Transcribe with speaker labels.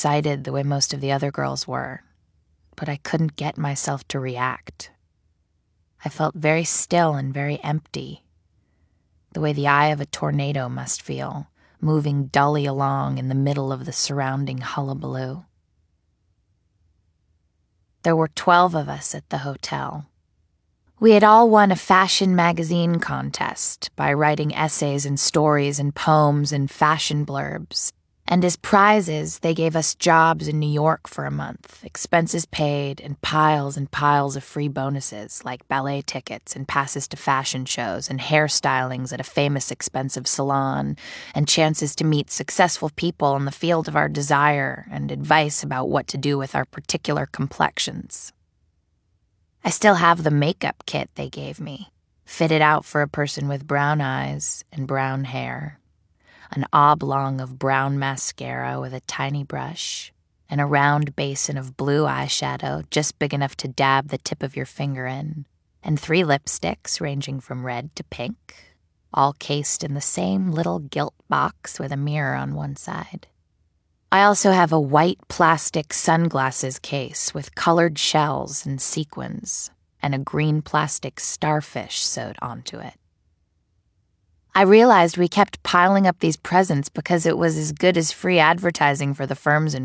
Speaker 1: excited the way most of the other girls were, but I couldn't get myself to react. I felt very still and very empty, the way the eye of a tornado must feel, moving dully along in the middle of the surrounding hullabaloo. There were 12 of us at the hotel. We had all won a fashion magazine contest by writing essays and stories and poems and fashion blurbs, and as prizes they gave us jobs in New York for a month, expenses paid, and piles of free bonuses like ballet tickets and passes to fashion shows and hairstylings at a famous expensive salon, and chances to meet successful people in the field of our desire and advice about what to do with our particular complexions. I still have the makeup kit they gave me, fitted out for a person with brown eyes and brown hair, an oblong of brown mascara with a tiny brush, and a round basin of blue eyeshadow just big enough to dab the tip of your finger in, and 3 lipsticks ranging from red to pink, all cased in the same little gilt box with a mirror on one side. I also have a white plastic sunglasses case with colored shells and sequins, and a green plastic starfish sewed onto it. I realized we kept piling up these presents because it was as good as free advertising for the firms in